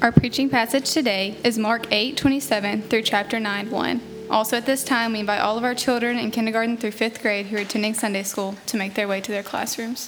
Our preaching passage today is Mark 8:27 through chapter 9:1. Also at this time, we invite all of our children in kindergarten through 5th grade who are attending Sunday school to make their way to their classrooms.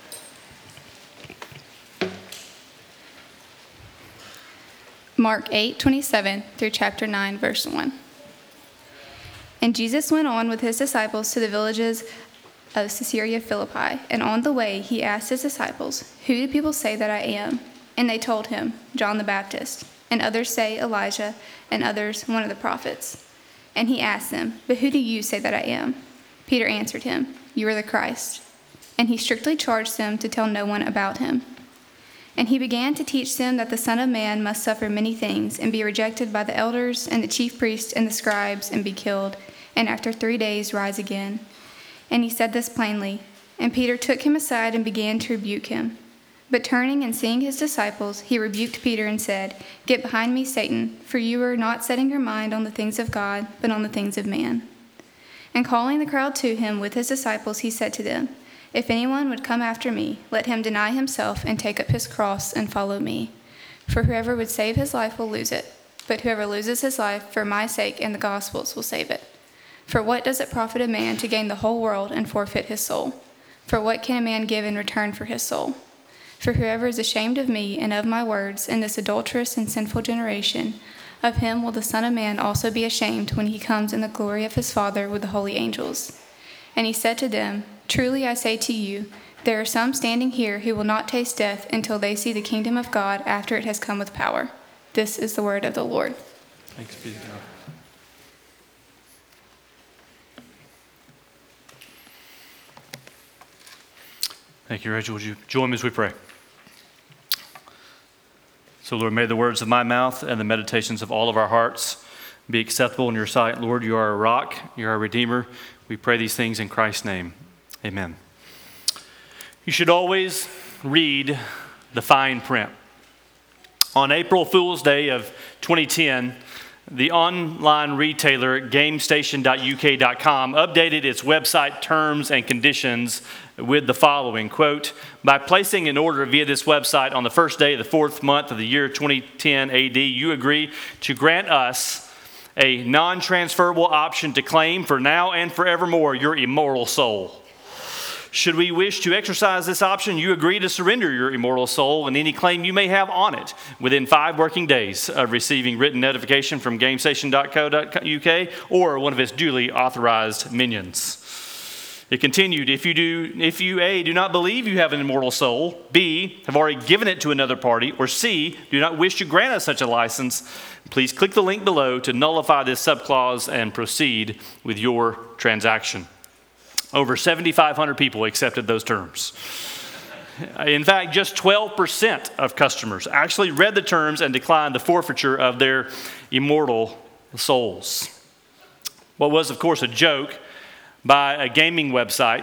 Mark 8:27 through chapter 9, verse 1. And Jesus went on with his disciples to the villages of Caesarea Philippi, and on the way he asked his disciples, "Who do people say that I am?" And they told him, "John the Baptist, and others say Elijah, and others one of the prophets." And he asked them, "But who do you say that I am?" Peter answered him, "You are the Christ." And he strictly charged them to tell no one about him. And he began to teach them that the Son of Man must suffer many things, and be rejected by the elders and the chief priests and the scribes, and be killed, and after 3 days rise again. And he said this plainly. And Peter took him aside and began to rebuke him. But turning and seeing his disciples, he rebuked Peter and said, "Get behind me, Satan, for you are not setting your mind on the things of God, but on the things of man." And calling the crowd to him with his disciples, he said to them, "If anyone would come after me, let him deny himself and take up his cross and follow me. For whoever would save his life will lose it, but whoever loses his life for my sake and the gospel's will save it. For what does it profit a man to gain the whole world and forfeit his soul? For what can a man give in return for his soul? For whoever is ashamed of me and of my words in this adulterous and sinful generation, of him will the Son of Man also be ashamed when he comes in the glory of his Father with the holy angels." And he said to them, "Truly I say to you, there are some standing here who will not taste death until they see the kingdom of God after it has come with power." This is the word of the Lord. Thanks be to God. Thank you, Rachel. Would you join me as we pray? So, Lord, may the words of my mouth and the meditations of all of our hearts be acceptable in your sight. Lord, you are a rock, you are a redeemer. We pray these things in Christ's name. Amen. You should always read the fine print. On April Fool's Day of 2010, the online retailer GameStation.uk.com updated its website terms and conditions with the following, quote, "By placing an order via this website on the first day of the fourth month of the year 2010 AD, you agree to grant us a non-transferable option to claim for now and forevermore your immortal soul. Should we wish to exercise this option, you agree to surrender your immortal soul and any claim you may have on it within 5 working days of receiving written notification from GameStation.co.uk or one of its duly authorized minions." It continued, if you A, do not believe you have an immortal soul, B, have already given it to another party, or C, do not wish to grant us such a license, please click the link below to nullify this subclause and proceed with your transaction. Over 7,500 people accepted those terms. In fact, just 12% of customers actually read the terms and declined the forfeiture of their immortal souls. What was, of course, a joke by a gaming website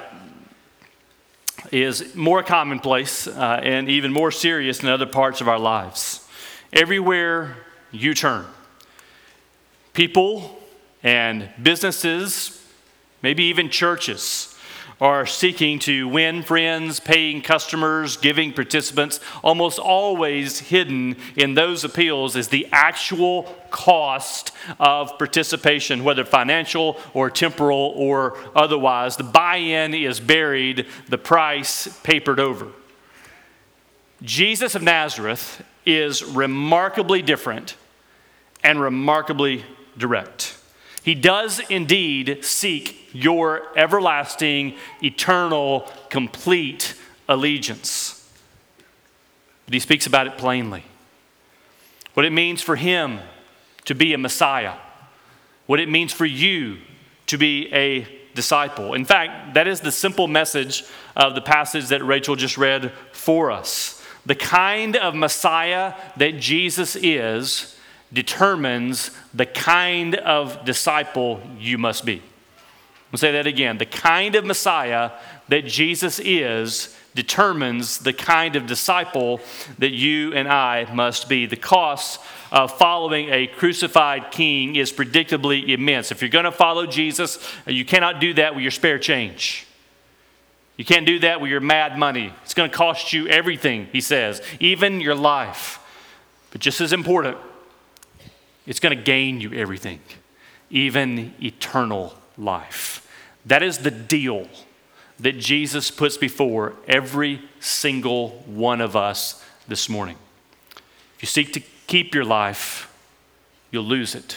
is more commonplace and even more serious in other parts of our lives. Everywhere you turn, people and businesses, maybe even churches, are seeking to win friends, paying customers, giving participants. Almost always hidden in those appeals is the actual cost of participation, whether financial or temporal or otherwise. The buy-in is buried, the price papered over. Jesus of Nazareth is remarkably different and remarkably direct. He does indeed seek your everlasting, eternal, complete allegiance. But he speaks about it plainly. What it means for him to be a Messiah. What it means for you to be a disciple. In fact, that is the simple message of the passage that Rachel just read for us. The kind of Messiah that Jesus is determines the kind of disciple you must be. I'll say that again. The kind of Messiah that Jesus is determines the kind of disciple that you and I must be. The cost of following a crucified king is predictably immense. If you're going to follow Jesus, you cannot do that with your spare change. You can't do that with your mad money. It's going to cost you everything, he says, even your life. But just as important, it's going to gain you everything, even eternal life. That is the deal that Jesus puts before every single one of us this morning. If you seek to keep your life, you'll lose it.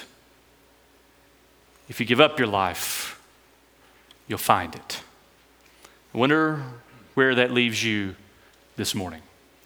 If you give up your life, you'll find it. I wonder where that leaves you this morning.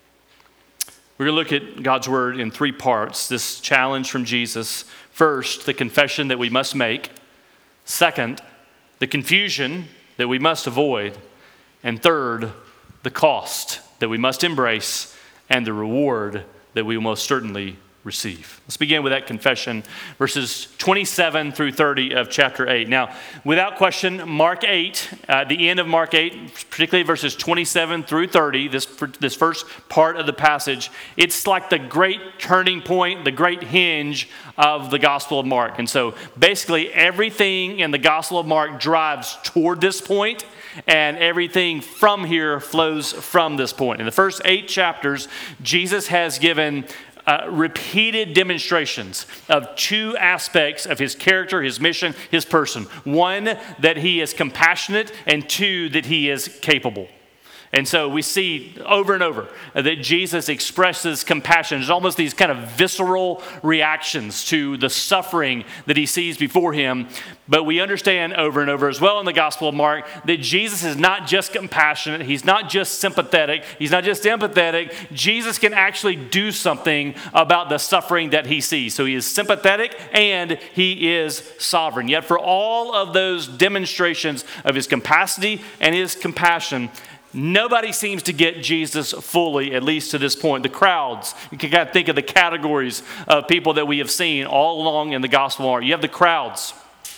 We're going to look at God's word in three parts. This challenge from Jesus. First, the confession that we must make. Second, the confusion that we must avoid. And third, the cost that we must embrace and the reward that we will most certainly receive. Let's begin with that confession, verses 27 through 30 of chapter 8. Now, without question, Mark 8, the end of Mark 8, particularly verses 27 through 30, this first part of the passage, it's like the great turning point, the great hinge of the Gospel of Mark. And so basically everything in the Gospel of Mark drives toward this point, and everything from here flows from this point. In the first 8 chapters, Jesus has given repeated demonstrations of 2 aspects of his character, his mission, his person. 1, that he is compassionate, and 2, that he is capable. And so we see over and over that Jesus expresses compassion. There's almost these kind of visceral reactions to the suffering that he sees before him. But we understand over and over as well in the Gospel of Mark that Jesus is not just compassionate. He's not just sympathetic. He's not just empathetic. Jesus can actually do something about the suffering that he sees. So he is sympathetic and he is sovereign. Yet for all of those demonstrations of his capacity and his compassion, nobody seems to get Jesus fully, at least to this point. The crowds, you can kind of think of the categories of people that we have seen all along in the Gospel of Mark. You have the crowds.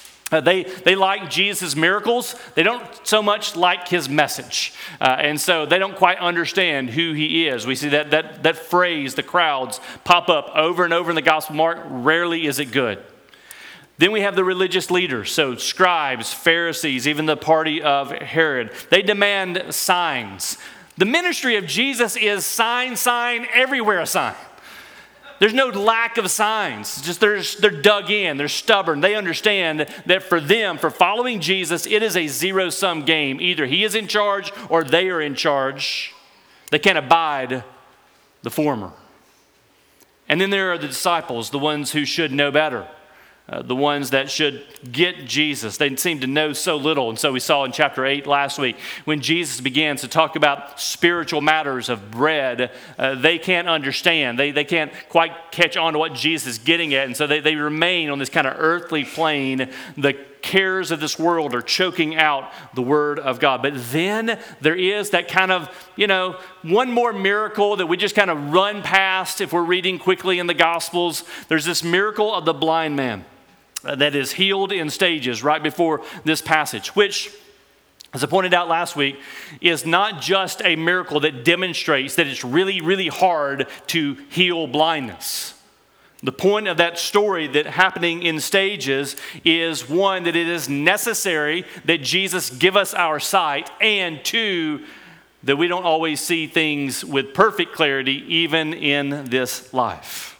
They like Jesus' miracles. They don't so much like his message. And so they don't quite understand who he is. We see that phrase, the crowds, pop up over and over in the Gospel of Mark. Rarely is it good. Then we have the religious leaders, so scribes, Pharisees, even the party of Herod. They demand signs. The ministry of Jesus is sign, everywhere a sign. There's no lack of signs. It's just they're dug in, they're stubborn. They understand that for them, for following Jesus, it is a zero-sum game. Either he is in charge or they are in charge. They can't abide the former. And then there are the disciples, the ones who should know better. The ones that should get Jesus. They seem to know so little. And so we saw in chapter 8 last week, when Jesus begins to talk about spiritual matters of bread, they can't understand. They can't quite catch on to what Jesus is getting at. And so they remain on this kind of earthly plane. The cares of this world are choking out the word of God. But then there is that kind of, one more miracle that we just kind of run past if we're reading quickly in the Gospels. There's this miracle of the blind man that is healed in stages right before this passage, which, as I pointed out last week, is not just a miracle that demonstrates that it's really, really hard to heal blindness. The point of that story that happening in stages is, 1, that it is necessary that Jesus give us our sight, and 2, that we don't always see things with perfect clarity even in this life.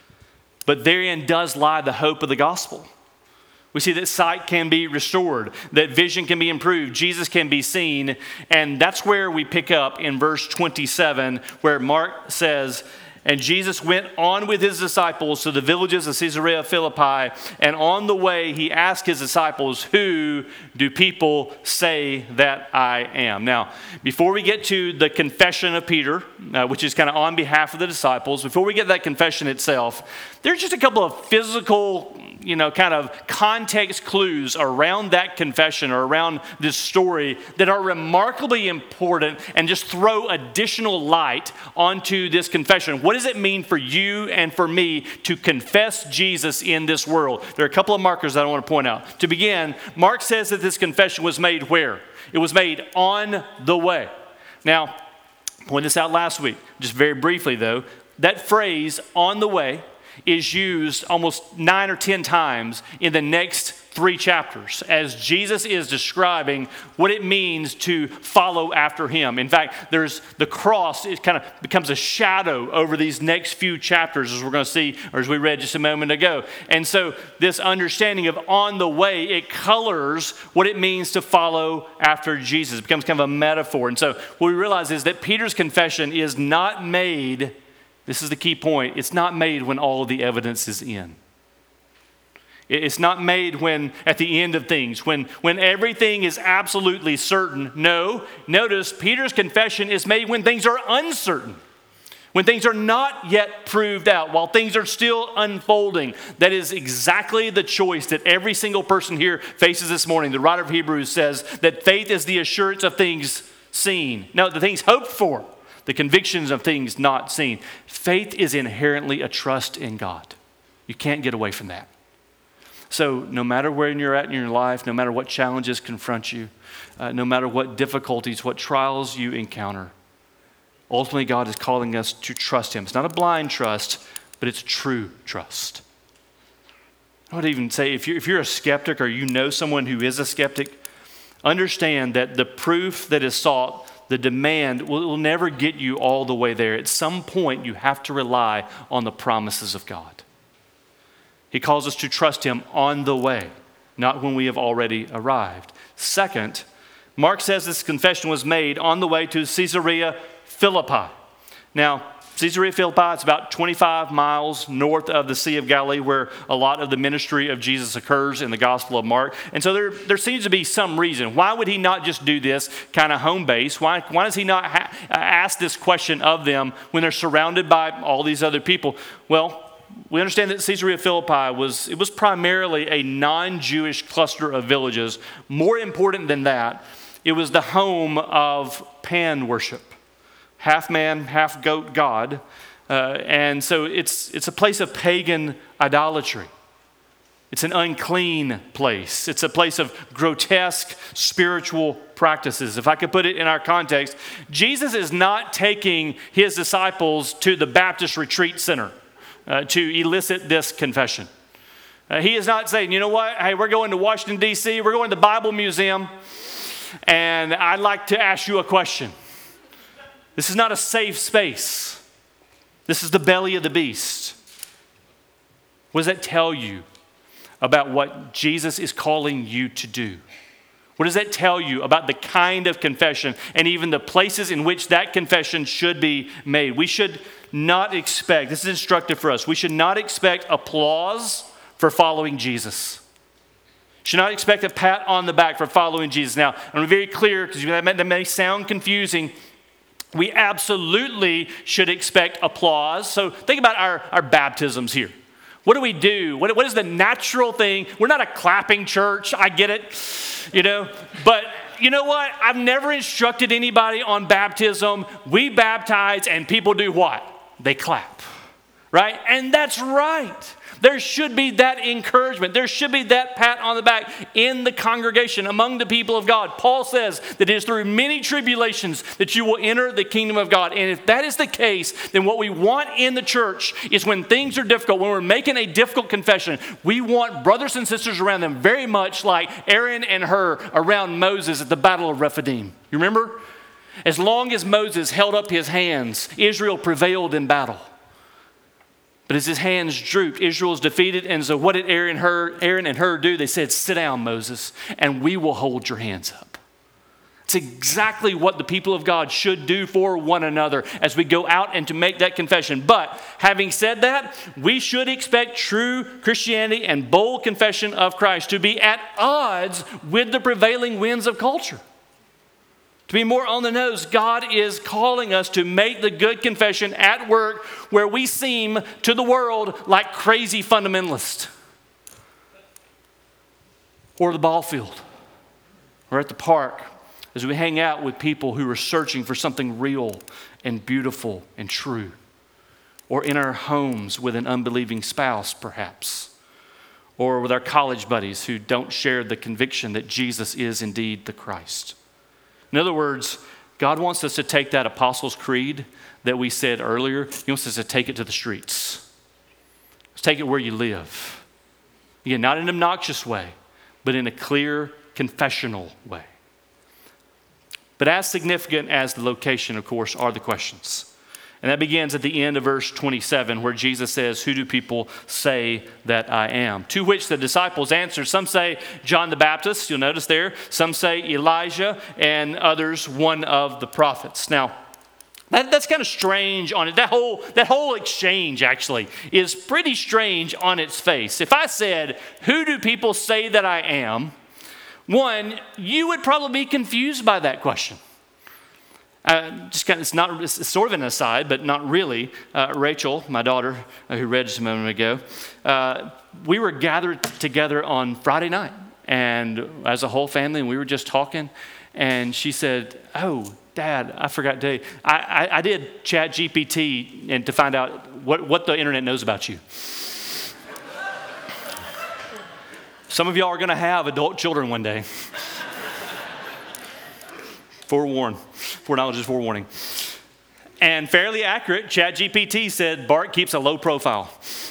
But therein does lie the hope of the gospel. We see that sight can be restored, that vision can be improved, Jesus can be seen, and that's where we pick up in verse 27, where Mark says, "And Jesus went on with his disciples to the villages of Caesarea Philippi, and on the way he asked his disciples, 'Who do people say that I am?'" Now, before we get to the confession of Peter, which is kind of on behalf of the disciples, before we get that confession itself, there's just a couple of physical, kind of context clues around that confession or around this story that are remarkably important and just throw additional light onto this confession. What does it mean for you and for me to confess Jesus in this world? There are a couple of markers that I want to point out. To begin, Mark says that this confession was made where? It was made on the way. Now, I pointed this out last week, just very briefly though, that phrase, on the way, is used almost 9 or 10 times in the next 3 chapters as Jesus is describing what it means to follow after him. In fact, there's the cross, it kind of becomes a shadow over these next few chapters, as we're going to see, or as we read just a moment ago. And so this understanding of on the way, it colors what it means to follow after Jesus. It becomes kind of a metaphor. And so what we realize is that Peter's confession is not made, this is the key point, it's not made when all the evidence is in. It's not made when at the end of things, when everything is absolutely certain. No, notice Peter's confession is made when things are uncertain, when things are not yet proved out, while things are still unfolding. That is exactly the choice that every single person here faces this morning. The writer of Hebrews says that faith is the assurance of things seen. No, the things hoped for, the convictions of things not seen. Faith is inherently a trust in God. You can't get away from that. So no matter where you're at in your life, no matter what challenges confront you, no matter what difficulties, what trials you encounter, ultimately God is calling us to trust him. It's not a blind trust, but it's true trust. I would even say if you're a skeptic or you know someone who is a skeptic, understand that the proof that is sought, the demand, will never get you all the way there. At some point, you have to rely on the promises of God. He calls us to trust him on the way, not when we have already arrived. Second, Mark says this confession was made on the way to Caesarea Philippi. Now, Caesarea Philippi, it's about 25 miles north of the Sea of Galilee, where a lot of the ministry of Jesus occurs in the Gospel of Mark. And so there seems to be some reason. Why would he not just do this kind of home base? Why does he not ask this question of them when they're surrounded by all these other people? Well, we understand that Caesarea Philippi was primarily a non-Jewish cluster of villages. More important than that, it was the home of Pan worship, half man, half goat god, and so it's a place of pagan idolatry. It's an unclean place. It's a place of grotesque spiritual practices. If I could put it in our context, Jesus is not taking his disciples to the Baptist retreat center to elicit this confession. He is not saying, you know what, hey, we're going to Washington, D.C., we're going to the Bible Museum, and I'd like to ask you a question. This is not a safe space. This is the belly of the beast. What does that tell you about what Jesus is calling you to do? What does that tell you about the kind of confession and even the places in which that confession should be made? We should not expect, this is instructive for us, we should not expect applause for following Jesus. Should not expect a pat on the back for following Jesus. Now, I'm going to be very clear because that may sound confusing. We absolutely should expect applause. So think about our baptisms here. What do we do? What is the natural thing? We're not a clapping church. I get it, But you know what? I've never instructed anybody on baptism. We baptize and people do what? They clap, right? And that's right. There should be that encouragement. There should be that pat on the back in the congregation among the people of God. Paul says that it is through many tribulations that you will enter the kingdom of God. And if that is the case, then what we want in the church is when things are difficult, when we're making a difficult confession, we want brothers and sisters around them very much like Aaron and Hur around Moses at the Battle of Rephidim. You remember? As long as Moses held up his hands, Israel prevailed in battle. But as his hands drooped, Israel is defeated. And so what did Aaron and Hur do? They said, sit down, Moses, and we will hold your hands up. It's exactly what the people of God should do for one another as we go out and to make that confession. But having said that, we should expect true Christianity and bold confession of Christ to be at odds with the prevailing winds of culture. To be more on the nose, God is calling us to make the good confession at work where we seem to the world like crazy fundamentalists. Or the ball field. Or at the park as we hang out with people who are searching for something real and beautiful and true. Or in our homes with an unbelieving spouse, perhaps. Or with our college buddies who don't share the conviction that Jesus is indeed the Christ. In other words, God wants us to take that Apostles' Creed that we said earlier. He wants us to take it to the streets. take it where you live. Again, not in an obnoxious way, but in a clear, confessional way. But as significant as the location, of course, are the questions. And that begins at the end of verse 27, where Jesus says, "Who do people say that I am?" To which the disciples answer. Some say John the Baptist, you'll notice there. Some say Elijah, and others one of the prophets. Now, that's kind of strange on it. That whole exchange actually is pretty strange on its face. If I said, "Who do people say that I am?" one, you would probably be confused by that question. It's sort of an aside, but not really. Rachel, my daughter, who read just a moment ago, we were gathered together on Friday night, and as a whole family, and we were just talking, and she said, "Oh, Dad, I forgot to tell you, I did ChatGPT and to find out what the internet knows about you." Some of y'all are going to have adult children one day. Foreknowledge is forewarning. And fairly accurate, ChatGPT said Bart keeps a low profile.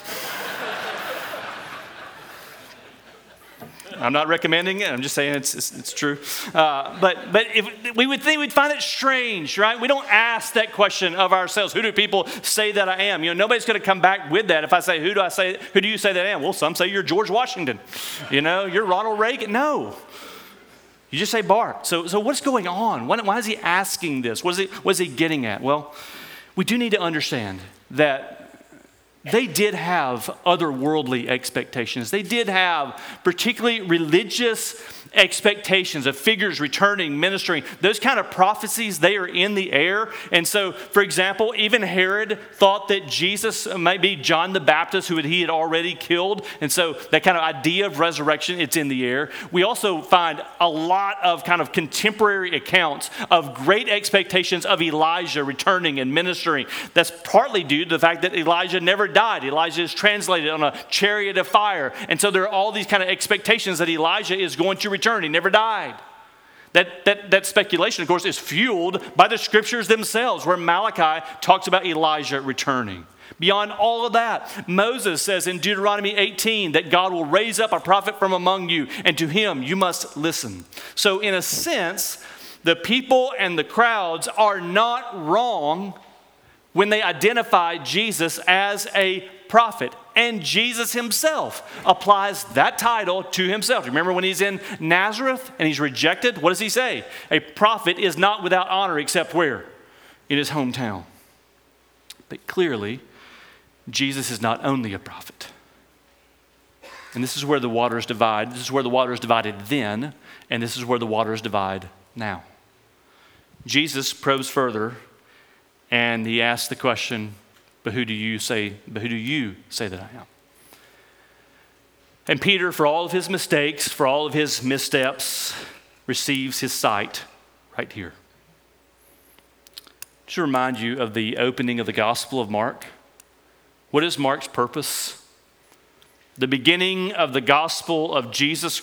I'm not recommending it. I'm just saying it's true. But if we would think we'd find it strange, right? We don't ask that question of ourselves. Who do people say that I am? Nobody's going to come back with that. If I say, who do you say that I am? Well, some say you're George Washington. You're Ronald Reagan. No. You just say Bart. So what's going on? Why is he asking this? What is he getting at? Well, we do need to understand that they did have otherworldly expectations. They did have particularly religious expectations of figures returning, ministering. Those kind of prophecies, they are in the air. And so, for example, even Herod thought that Jesus might be John the Baptist, who he had already killed. And so that kind of idea of resurrection, it's in the air. We also find a lot of kind of contemporary accounts of great expectations of Elijah returning and ministering. That's partly due to the fact that Elijah never died. Elijah is translated on a chariot of fire. And so there are all these kind of expectations that Elijah is going to return. He never died. That speculation, of course, is fueled by the scriptures themselves, where Malachi talks about Elijah returning. Beyond all of that, Moses says in Deuteronomy 18 that God will raise up a prophet from among you, and to him you must listen. So in a sense, the people and the crowds are not wrong when they identify Jesus as a prophet. And Jesus himself applies that title to himself. Remember when he's in Nazareth and he's rejected? What does he say? A prophet is not without honor except where? In his hometown. But clearly, Jesus is not only a prophet. And this is where the waters divide. This is where the waters divided then, and this is where the waters divide now. Jesus probes further, and he asks the question, But who do you say that I am? And Peter, for all of his mistakes, for all of his missteps, receives his sight right here. Just to remind you of the opening of the Gospel of Mark. What is Mark's purpose? The beginning of the gospel of Jesus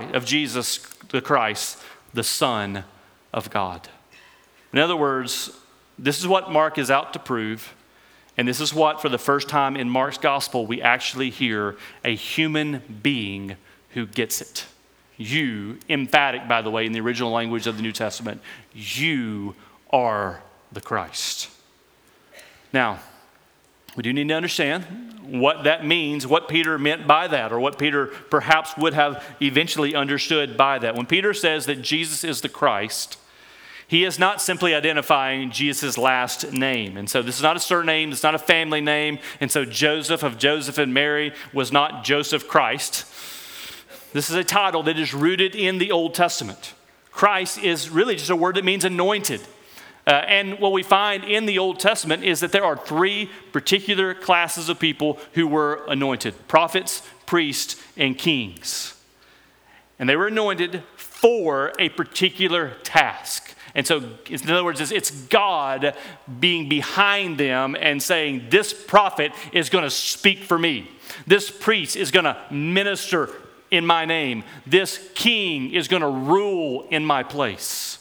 the Christ, the Son of God. In other words, this is what Mark is out to prove. And this is what, for the first time in Mark's gospel, we actually hear a human being who gets it. You, emphatic, by the way, in the original language of the New Testament, you are the Christ. Now, we do need to understand what that means, what Peter meant by that, or what Peter perhaps would have eventually understood by that. When Peter says that Jesus is the Christ, he is not simply identifying Jesus' last name. And so this is not a surname, it's not a family name. And so Joseph of Joseph and Mary was not Joseph Christ. This is a title that is rooted in the Old Testament. Christ is really just a word that means anointed. And what we find in the Old Testament is that there are three particular classes of people who were anointed: prophets, priests, and kings. And they were anointed for a particular task. And so, in other words, it's God being behind them and saying, this prophet is going to speak for me. This priest is going to minister in my name. This king is going to rule in my place.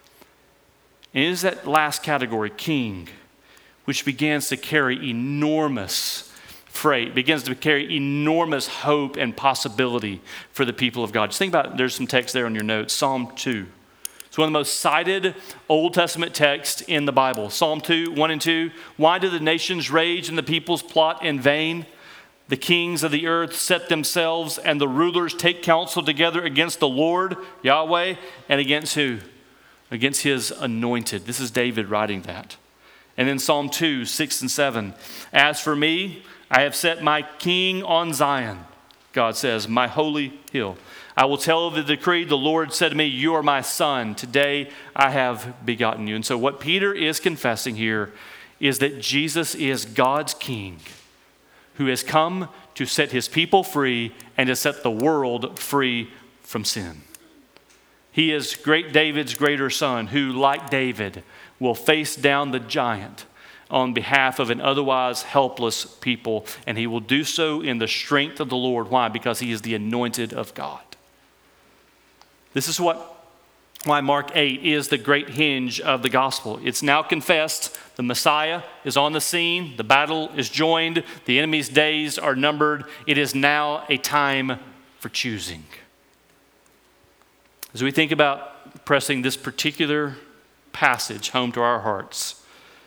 And it is that last category, king, which begins to carry enormous freight, begins to carry enormous hope and possibility for the people of God. Just think about it. There's some text there on your notes. Psalm 2. It's one of the most cited Old Testament texts in the Bible. Psalm 2, 1 and 2. Why do the nations rage and the peoples plot in vain? The kings of the earth set themselves, and the rulers take counsel together against the Lord, Yahweh, and against who? Against his anointed. This is David writing that. And then Psalm 2, 6 and 7. As for me, I have set my king on Zion, God says, my holy hill. I will tell of the decree. The Lord said to me, you are my son. Today I have begotten you. And so what Peter is confessing here is that Jesus is God's king, who has come to set his people free and to set the world free from sin. He is great David's greater son who, like David, will face down the giant on behalf of an otherwise helpless people. And he will do so in the strength of the Lord. Why? Because he is the anointed of God. This is why Mark 8 is the great hinge of the gospel. It's now confessed. The Messiah is on the scene. The battle is joined. The enemy's days are numbered. It is now a time for choosing. As we think about pressing this particular passage home to our hearts,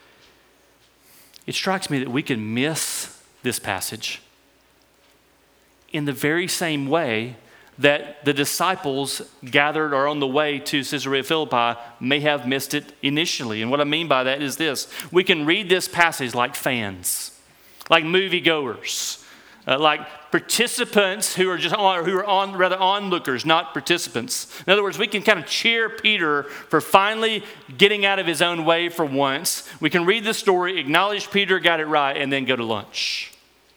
it strikes me that we can miss this passage in the very same way that the disciples gathered or on the way to Caesarea Philippi may have missed it initially. And what I mean by that is this. We can read this passage like fans, like moviegoers, like participants who are onlookers, not participants. In other words, we can kind of cheer Peter for finally getting out of his own way for once. We can read the story, acknowledge Peter got it right, and then go to lunch.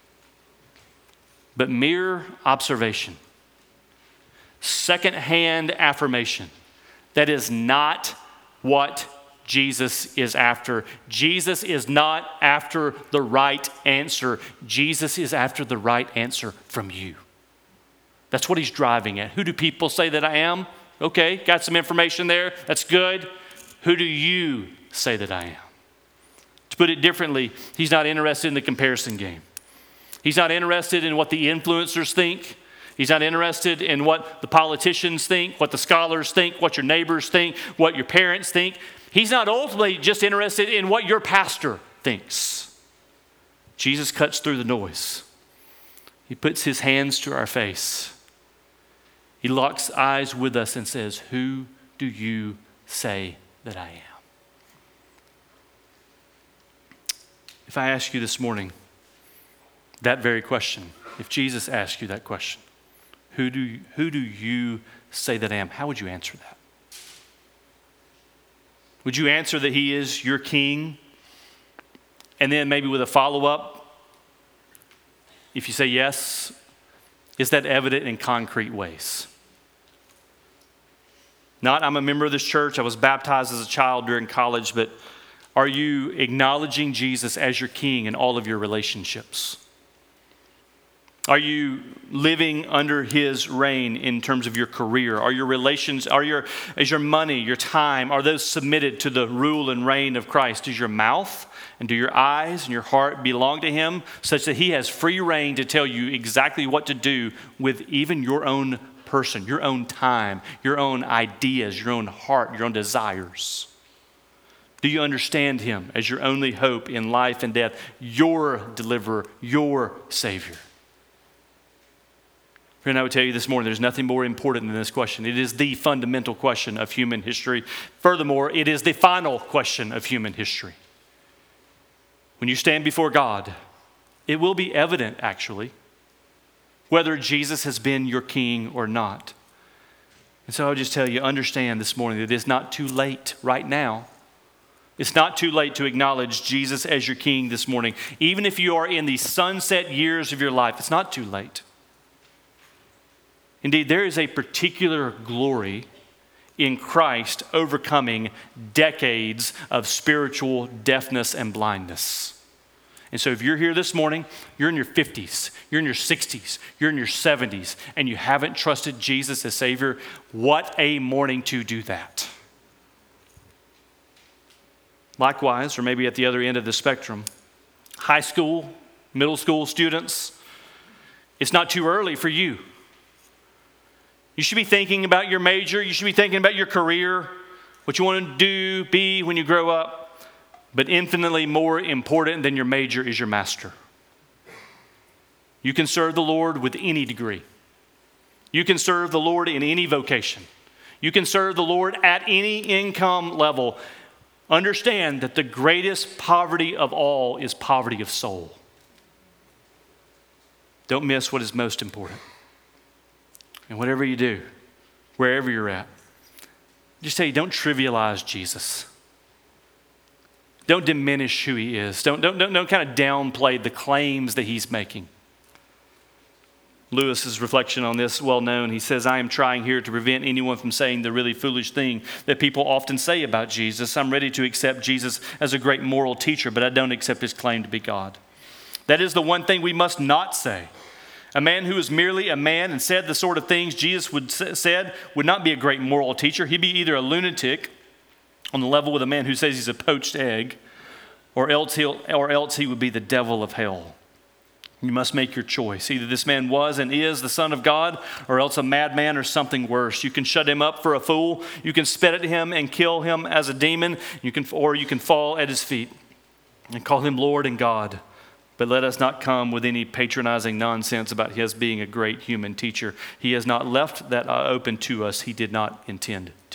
But mere observation, secondhand affirmation, that is not what Jesus is after. Jesus is not after the right answer. Jesus is after the right answer from you. That's what he's driving at. Who do people say that I am? Okay, got some information there. That's good. Who do you say that I am? To put it differently, he's not interested in the comparison game. He's not interested in what the influencers think. He's not interested in what the politicians think, what the scholars think, what your neighbors think, what your parents think. He's not ultimately just interested in what your pastor thinks. Jesus cuts through the noise. He puts his hands to our face. He locks eyes with us and says, who do you say that I am? If I ask you this morning that very question, if Jesus asked you that question, who do you say that I am? How would you answer that? Would you answer that he is your king? And then maybe with a follow-up, if you say yes, is that evident in concrete ways? Not, I'm a member of this church, I was baptized as a child during college, but are you acknowledging Jesus as your king in all of your relationships? Are you living under his reign in terms of your career? Are your relations, is your money, your time, are those submitted to the rule and reign of Christ? Does your mouth and do your eyes and your heart belong to him such that he has free reign to tell you exactly what to do with even your own person, your own time, your own ideas, your own heart, your own desires? Do you understand him as your only hope in life and death, your deliverer, your Savior? Friend, I would tell you this morning, there's nothing more important than this question. It is the fundamental question of human history. Furthermore, it is the final question of human history. When you stand before God, it will be evident, actually, whether Jesus has been your king or not. And so I would just tell you, understand this morning that it is not too late right now. It's not too late to acknowledge Jesus as your king this morning. Even if you are in the sunset years of your life, it's not too late. Indeed, there is a particular glory in Christ overcoming decades of spiritual deafness and blindness. And so if you're here this morning, you're in your 50s, you're in your 60s, you're in your 70s, and you haven't trusted Jesus as Savior, what a morning to do that. Likewise, or maybe at the other end of the spectrum, high school, Middle school students, it's not too early for you. You should be thinking about your major. You should be thinking about your career, what you want to do, be when you grow up. But infinitely more important than your major is your master. You can serve the Lord with any degree. You can serve the Lord in any vocation. You can serve the Lord at any income level. Understand that the greatest poverty of all is poverty of soul. Don't miss what is most important. And whatever you do, wherever you're at, just say, don't trivialize Jesus. Don't diminish who he is. Don't kind of downplay the claims that he's making. Lewis's reflection on this, well known, he says, I am trying here to prevent anyone from saying the really foolish thing that people often say about Jesus. I'm ready to accept Jesus as a great moral teacher, but I don't accept his claim to be God. That is the one thing we must not say. A man who is merely a man and said the sort of things Jesus said would not be a great moral teacher. He'd be either a lunatic on the level with a man who says he's a poached egg, or else he would be the devil of hell. You must make your choice. Either this man was and is the Son of God, or else a madman or something worse. You can shut him up for a fool. You can spit at him and kill him as a demon. Or you can fall at his feet and call him Lord and God. But let us not come with any patronizing nonsense about his being a great human teacher. He has not left that open to us. He did not intend to.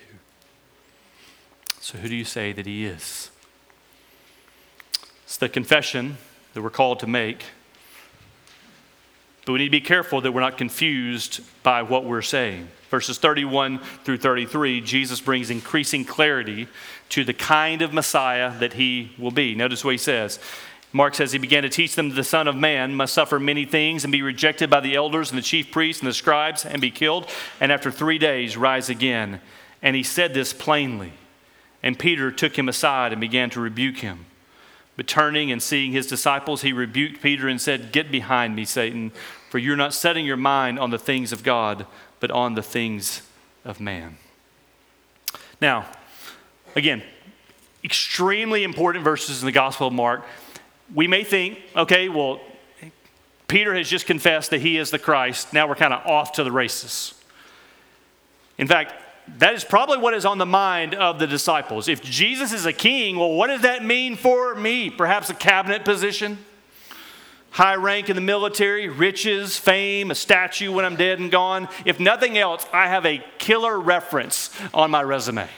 So who do you say that he is? It's the confession that we're called to make. But we need to be careful that we're not confused by what we're saying. Verses 31 through 33, Jesus brings increasing clarity to the kind of Messiah that he will be. Notice what he says. Mark says he began to teach them that the Son of Man must suffer many things and be rejected by the elders and the chief priests and the scribes and be killed, and after 3 days rise again. And he said this plainly. And Peter took him aside and began to rebuke him. But turning and seeing his disciples, he rebuked Peter and said, Get behind me, Satan, for you're not setting your mind on the things of God, but on the things of man. Now, again, extremely important verses in the Gospel of Mark. We may think, okay, well, Peter has just confessed that he is the Christ. Now we're kind of off to the races. In fact, that is probably what is on the mind of the disciples. If Jesus is a king, well, what does that mean for me? Perhaps a cabinet position, high rank in the military, riches, fame, a statue when I'm dead and gone. If nothing else, I have a killer reference on my resume.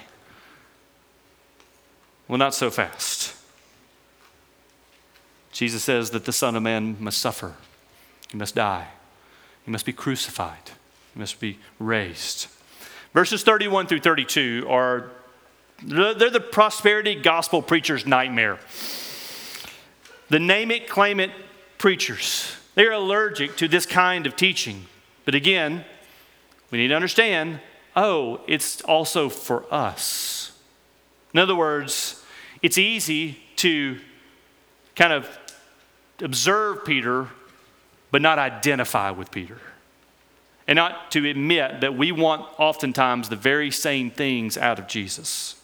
Well, not so fast. Jesus says that the Son of Man must suffer. He must die. He must be crucified. He must be raised. Verses 31 through 32 they're the prosperity gospel preacher's nightmare. The name it, claim it preachers. They are allergic to this kind of teaching. But again, we need to understand, it's also for us. In other words, it's easy to kind of observe Peter, but not identify with Peter. And not to admit that we want oftentimes the very same things out of Jesus.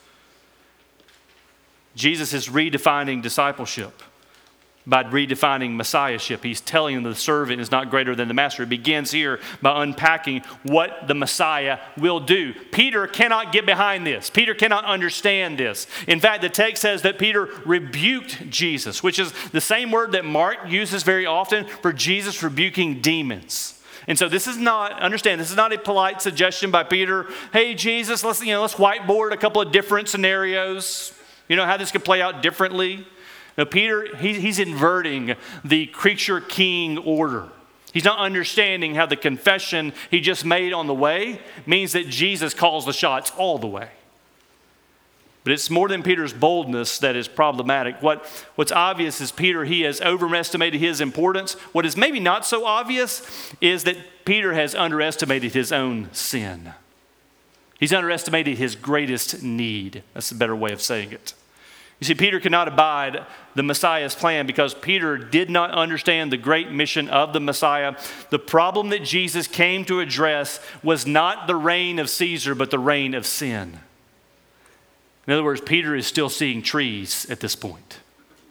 Jesus is redefining discipleship by redefining messiahship. He's telling them the servant is not greater than the master. It begins here by unpacking what the Messiah will do. Peter cannot get behind this. Peter cannot understand this. In fact, the text says that Peter rebuked Jesus, which is the same word that Mark uses very often for Jesus rebuking demons. And so this is not a polite suggestion by Peter. Hey, Jesus, let's whiteboard a couple of different scenarios. You know how this could play out differently. Now, Peter, he's inverting the creature king order. He's not understanding how the confession he just made on the way means that Jesus calls the shots all the way. But it's more than Peter's boldness that is problematic. What's obvious is Peter, he has overestimated his importance. What is maybe not so obvious is that Peter has underestimated his own sin. He's underestimated his greatest need. That's a better way of saying it. You see, Peter could not abide the Messiah's plan because Peter did not understand the great mission of the Messiah. The problem that Jesus came to address was not the reign of Caesar, but the reign of sin. In other words, Peter is still seeing trees at this point.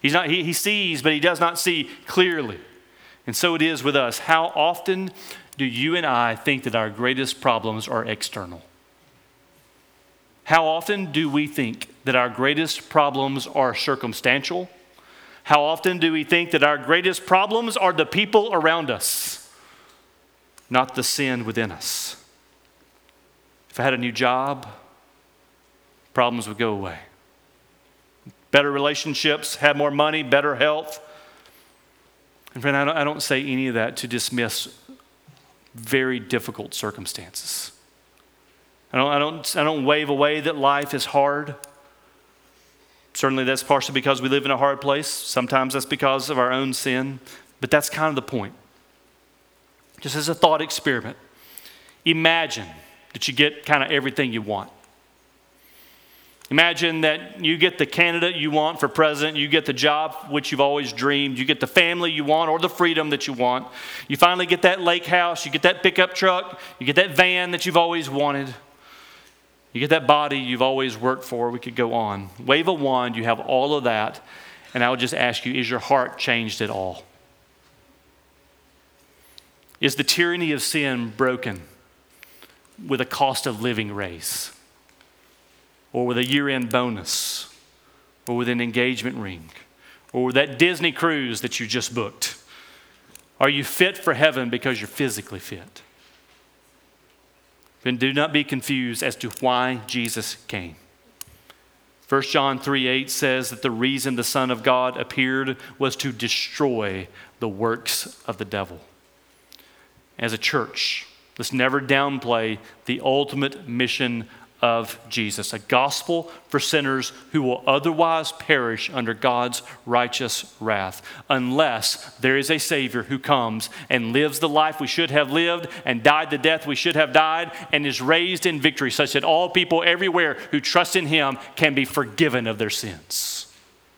He sees, but he does not see clearly. And so it is with us. How often do you and I think that our greatest problems are external? How often do we think that our greatest problems are circumstantial? How often do we think that our greatest problems are the people around us, not the sin within us? If I had a new job, problems would go away. Better relationships, have more money, better health. And friend, I don't say any of that to dismiss very difficult circumstances. I don't wave away that life is hard. Certainly that's partially because we live in a hard place. Sometimes that's because of our own sin. But that's kind of the point. Just as a thought experiment, imagine that you get kind of everything you want. Imagine that you get the candidate you want for president, you get the job which you've always dreamed, you get the family you want or the freedom that you want. You finally get that lake house, you get that pickup truck, you get that van that you've always wanted. You get that body you've always worked for. We could go on. Wave a wand, you have all of that. And I would just ask you, is your heart changed at all? Is the tyranny of sin broken with a cost of living raise? Or with a year-end bonus? Or with an engagement ring? Or with that Disney cruise that you just booked? Are you fit for heaven because you're physically fit? And do not be confused as to why Jesus came. 1 John 3:8 says that the reason the Son of God appeared was to destroy the works of the devil. As a church, let's never downplay the ultimate mission of Jesus, a gospel for sinners who will otherwise perish under God's righteous wrath, unless there is a Savior who comes and lives the life we should have lived and died the death we should have died and is raised in victory such that all people everywhere who trust in him can be forgiven of their sins.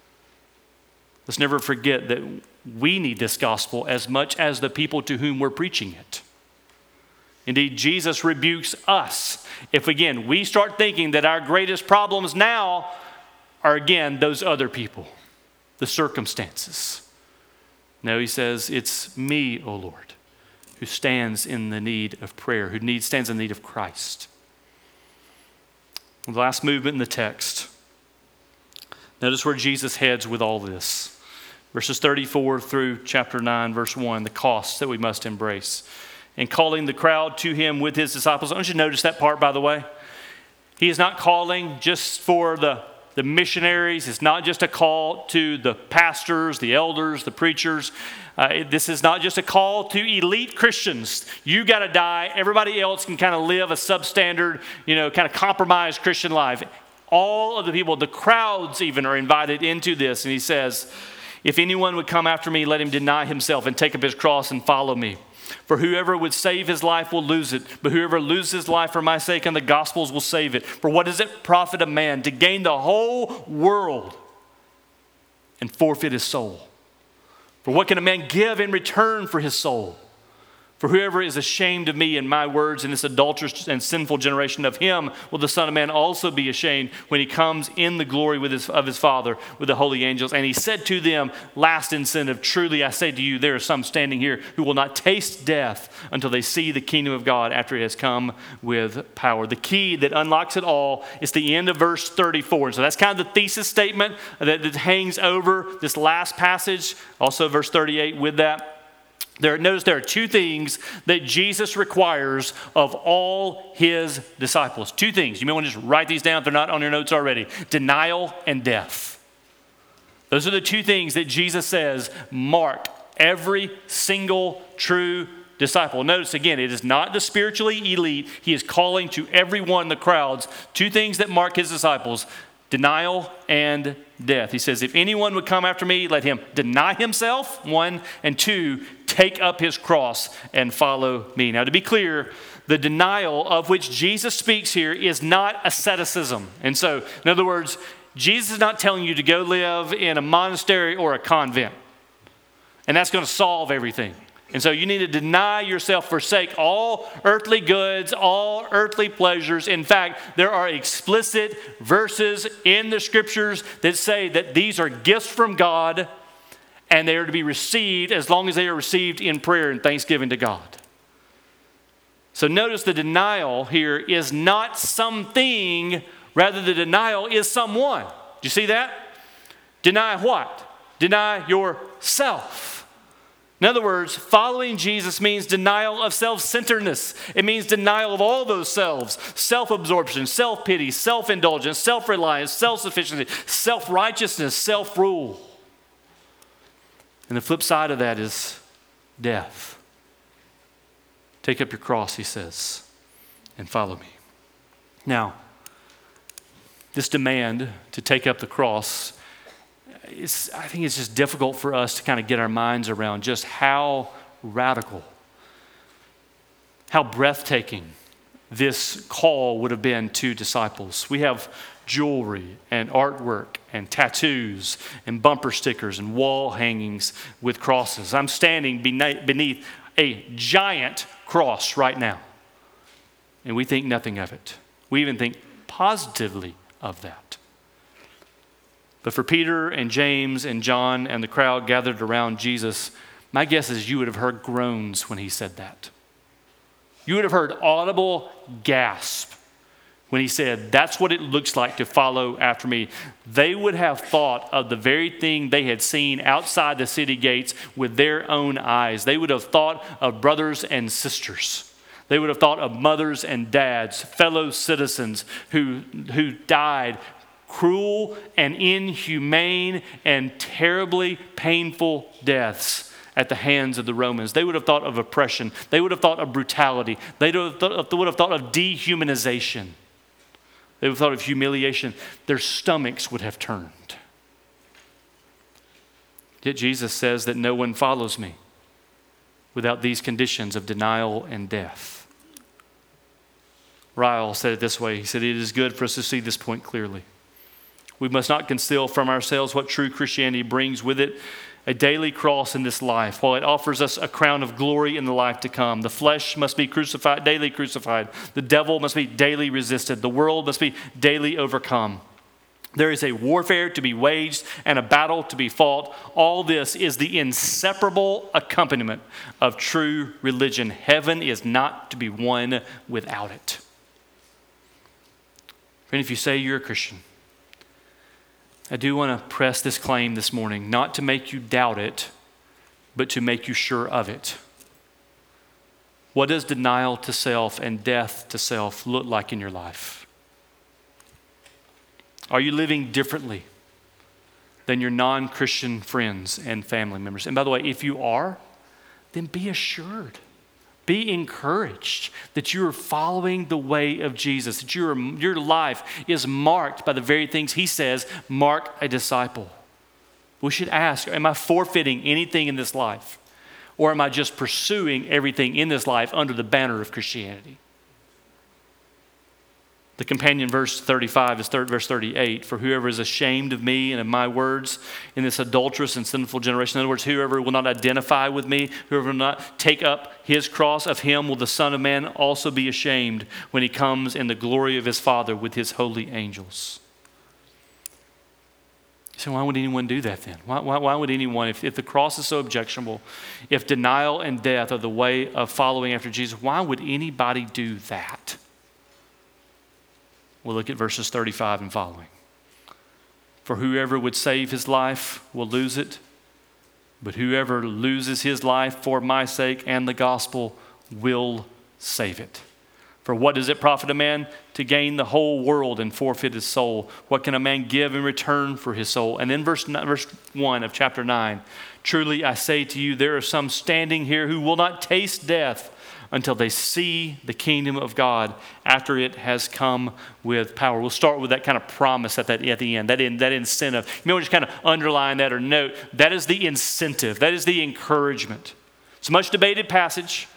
Let's never forget that we need this gospel as much as the people to whom we're preaching it. Indeed, Jesus rebukes us if, again, we start thinking that our greatest problems now are, again, those other people, the circumstances. No, he says, it's me, O Lord, who stands in the need of prayer, who stands in need of Christ. The last movement in the text. Notice where Jesus heads with all this. Verses 34 through chapter 9, verse 1, the costs that we must embrace. And calling the crowd to him with his disciples. I want you to notice that part, by the way. He is not calling just for the missionaries. It's not just a call to the pastors, the elders, the preachers. This is not just a call to elite Christians. You got to die. Everybody else can kind of live a substandard, kind of compromised Christian life. All of the people, the crowds even, are invited into this. And he says, if anyone would come after me, let him deny himself and take up his cross and follow me. For whoever would save his life will lose it, but whoever loses his life for my sake and the gospel's will save it. For what does it profit a man to gain the whole world and forfeit his soul? For what can a man give in return for his soul? For whoever is ashamed of me and my words in this adulterous and sinful generation, of him will the Son of Man also be ashamed when he comes in the glory of his Father with the holy angels. And he said to them, last incentive, truly I say to you, there are some standing here who will not taste death until they see the kingdom of God after it has come with power. The key that unlocks it all is the end of verse 34. So that's kind of the thesis statement that hangs over this last passage. Also verse 38 with that. Notice there are two things that Jesus requires of all his disciples. Two things. You may want to just write these down if they're not on your notes already. Denial and death. Those are the two things that Jesus says mark every single true disciple. Notice again, it is not the spiritually elite. He is calling to everyone in the crowds. Two things that mark his disciples. Denial and death. He says, if anyone would come after me, let him deny himself, one, and two, take up his cross and follow me. Now, to be clear, the denial of which Jesus speaks here is not asceticism. And so, in other words, Jesus is not telling you to go live in a monastery or a convent. And that's going to solve everything. And so you need to deny yourself, forsake all earthly goods, all earthly pleasures. In fact, there are explicit verses in the scriptures that say that these are gifts from God and they are to be received as long as they are received in prayer and thanksgiving to God. So notice the denial here is not something, rather the denial is someone. Do you see that? Deny what? Deny yourself. In other words, following Jesus means denial of self-centeredness. It means denial of all those selves. Self-absorption, self-pity, self-indulgence, self-reliance, self-sufficiency, self-righteousness, self-rule. And the flip side of that is death. Take up your cross, he says, and follow me. Now, this demand to take up the cross, I think it's just difficult for us to kind of get our minds around just how radical, how breathtaking this call would have been to disciples. We have jewelry and artwork and tattoos and bumper stickers and wall hangings with crosses. I'm standing beneath a giant cross right now, and we think nothing of it. We even think positively of that. But for Peter and James and John and the crowd gathered around Jesus, my guess is you would have heard groans when he said that. You would have heard audible gasp when he said, that's what it looks like to follow after me. They would have thought of the very thing they had seen outside the city gates with their own eyes. They would have thought of brothers and sisters. They would have thought of mothers and dads, fellow citizens who died cruel and inhumane and terribly painful deaths at the hands of the Romans. They would have thought of oppression. They would have thought of brutality. They would have thought of dehumanization. They would have thought of humiliation. Their stomachs would have turned. Yet Jesus says that no one follows me without these conditions of denial and death. Ryle said it this way. He said, it is good for us to see this point clearly. We must not conceal from ourselves what true Christianity brings with it, a daily cross in this life, while it offers us a crown of glory in the life to come. The flesh must be crucified, daily crucified. The devil must be daily resisted. The world must be daily overcome. There is a warfare to be waged and a battle to be fought. All this is the inseparable accompaniment of true religion. Heaven is not to be won without it. And if you say you're a Christian, I do want to press this claim this morning, not to make you doubt it, but to make you sure of it. What does denial to self and death to self look like in your life? Are you living differently than your non-Christian friends and family members? And by the way, if you are, then be assured. Be encouraged that you are following the way of Jesus, that your life is marked by the very things he says mark a disciple. We should ask, am I forfeiting anything in this life? Or am I just pursuing everything in this life under the banner of Christianity? The companion verse 35 is verse 38. For whoever is ashamed of me and of my words in this adulterous and sinful generation. In other words, whoever will not identify with me, whoever will not take up his cross, of him will the Son of Man also be ashamed when he comes in the glory of his Father with his holy angels. So why would anyone do that then? Why would anyone, if the cross is so objectionable, if denial and death are the way of following after Jesus, why would anybody do that? We'll look at verses 35 and following. For whoever would save his life will lose it, but whoever loses his life for my sake and the gospel will save it. For what does it profit a man to gain the whole world and forfeit his soul? What can a man give in return for his soul? And then verse 1 of chapter 9, truly I say to you, there are some standing here who will not taste death until they see the kingdom of God after it has come with power. We'll start with that kind of promise at the end, that incentive. You may want to just kind of underline that or note, that is the incentive. That is the encouragement. It's a much debated passage.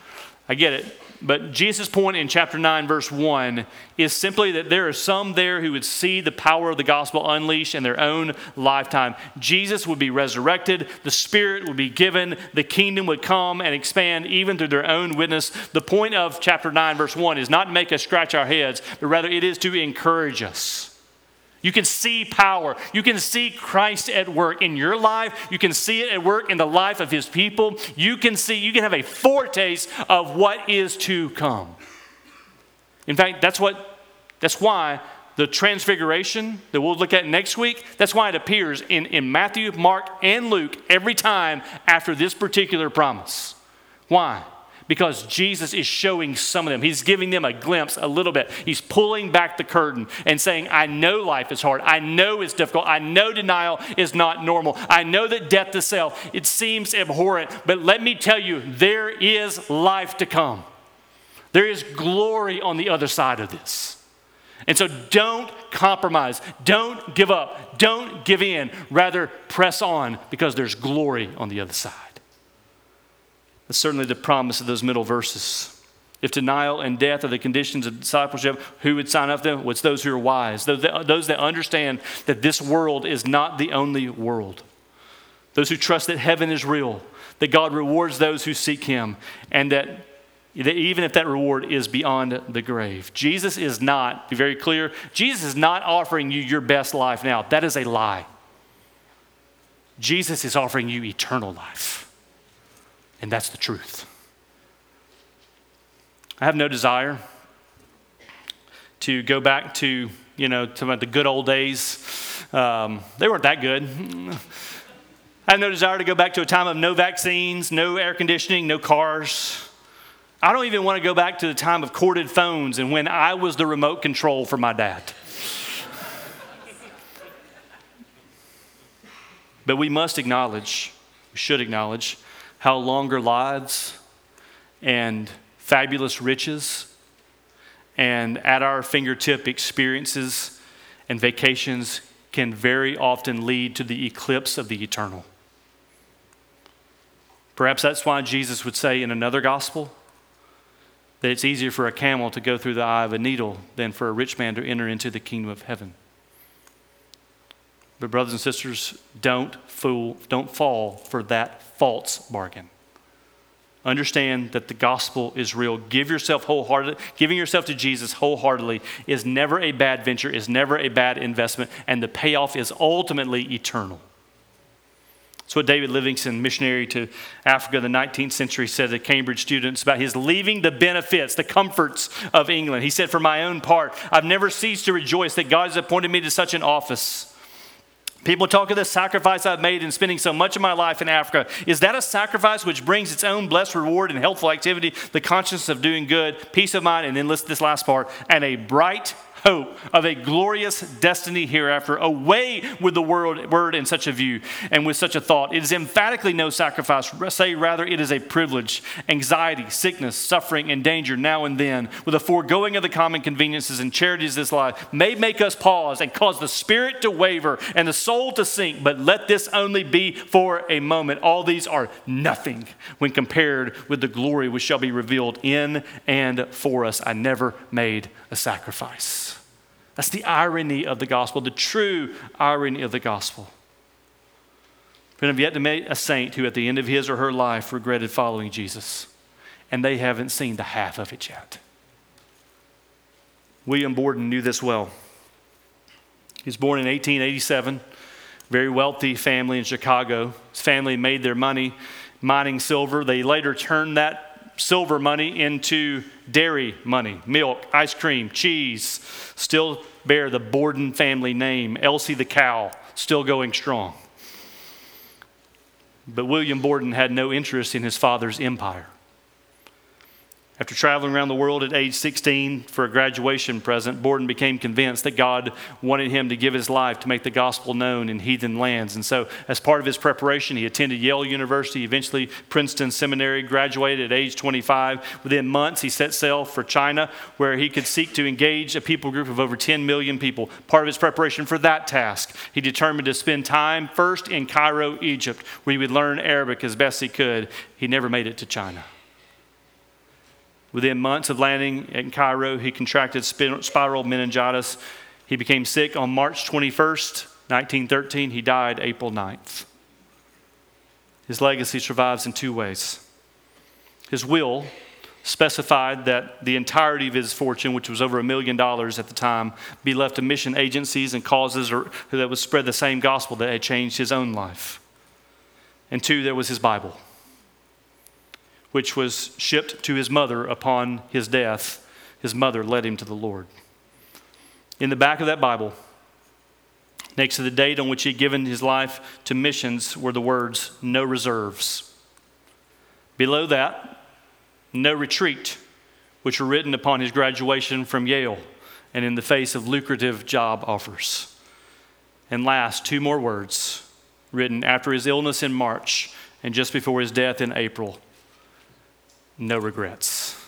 I get it. But Jesus' point in chapter 9, verse 1 is simply that there are some there who would see the power of the gospel unleashed in their own lifetime. Jesus would be resurrected, the Spirit would be given, the kingdom would come and expand even through their own witness. The point of chapter 9, verse 1 is not to make us scratch our heads, but rather it is to encourage us. You can see power. You can see Christ at work in your life. You can see it at work in the life of his people. You can have a foretaste of what is to come. In fact, that's why the transfiguration that we'll look at next week, that's why it appears in Matthew, Mark, and Luke every time after this particular promise. Why? Because Jesus is showing some of them. He's giving them a glimpse, a little bit. He's pulling back the curtain and saying, I know life is hard. I know it's difficult. I know denial is not normal. I know that death to self, it seems abhorrent. But let me tell you, there is life to come. There is glory on the other side of this. And so don't compromise. Don't give up. Don't give in. Rather, press on because there's glory on the other side. That's certainly the promise of those middle verses. If denial and death are the conditions of discipleship, who would sign up to them? Well, it's those who are wise, those that understand that this world is not the only world. Those who trust that heaven is real, that God rewards those who seek him, and that even if that reward is beyond the grave. Jesus is not, be very clear, Jesus is not offering you your best life now. That is a lie. Jesus is offering you eternal life. And that's the truth. I have no desire to go back to the good old days. They weren't that good. I have no desire to go back to a time of no vaccines, no air conditioning, no cars. I don't even want to go back to the time of corded phones and when I was the remote control for my dad. But we should acknowledge, how longer lives and fabulous riches and at our fingertip experiences and vacations can very often lead to the eclipse of the eternal. Perhaps that's why Jesus would say in another gospel that it's easier for a camel to go through the eye of a needle than for a rich man to enter into the kingdom of heaven. But brothers and sisters, don't fall for that false bargain. Understand that the gospel is real. Giving yourself to Jesus wholeheartedly is never a bad venture, is never a bad investment, and the payoff is ultimately eternal. That's what David Livingstone, missionary to Africa in the 19th century, said to Cambridge students about his leaving the benefits, the comforts of England. He said, for my own part, I've never ceased to rejoice that God has appointed me to such an office. People talk of the sacrifice I've made in spending so much of my life in Africa. Is that a sacrifice which brings its own blessed reward and helpful activity, the consciousness of doing good, peace of mind, and then listen to this last part, and a bright hope of a glorious destiny hereafter? Away with the word in such a view and with such a thought. It is emphatically no sacrifice. Say rather, it is a privilege. Anxiety, sickness, suffering, and danger now and then, with a foregoing of the common conveniences and charities of this life, may make us pause and cause the spirit to waver and the soul to sink. But let this only be for a moment. All these are nothing when compared with the glory which shall be revealed in and for us. I never made a sacrifice. That's the irony of the gospel, the true irony of the gospel. Friend, I've yet to meet a saint who at the end of his or her life regretted following Jesus, and they haven't seen the half of it yet. William Borden knew this well. He was born in 1887, very wealthy family in Chicago. His family made their money mining silver. They later turned that silver money into dairy money, milk, ice cream, cheese, still bear the Borden family name. Elsie the cow, still going strong. But William Borden had no interest in his father's empire. After traveling around the world at age 16 for a graduation present, Borden became convinced that God wanted him to give his life to make the gospel known in heathen lands. And so as part of his preparation, he attended Yale University, eventually Princeton Seminary, graduated at age 25. Within months, he set sail for China, where he could seek to engage a people group of over 10 million people. Part of his preparation for that task, he determined to spend time first in Cairo, Egypt, where he would learn Arabic as best he could. He never made it to China. Within months of landing in Cairo, he contracted spiral meningitis. He became sick on March 21st, 1913. He died April 9th. His legacy survives in two ways. His will specified that the entirety of his fortune, which was over $1 million at the time, be left to mission agencies and causes that would spread the same gospel that had changed his own life. And two, there was his Bible, which was shipped to his mother upon his death. His mother led him to the Lord. In the back of that Bible, next to the date on which he had given his life to missions, were the words, "No reserves." Below that, "No retreat," which were written upon his graduation from Yale and in the face of lucrative job offers. And last, two more words written after his illness in March and just before his death in April: "No regrets."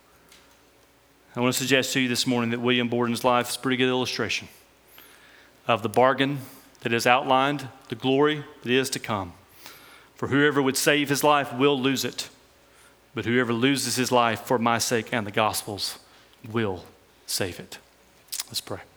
I want to suggest to you this morning that William Borden's life is a pretty good illustration of the bargain that is outlined, the glory that is to come. For whoever would save his life will lose it, but whoever loses his life for my sake and the gospel's will save it. Let's pray.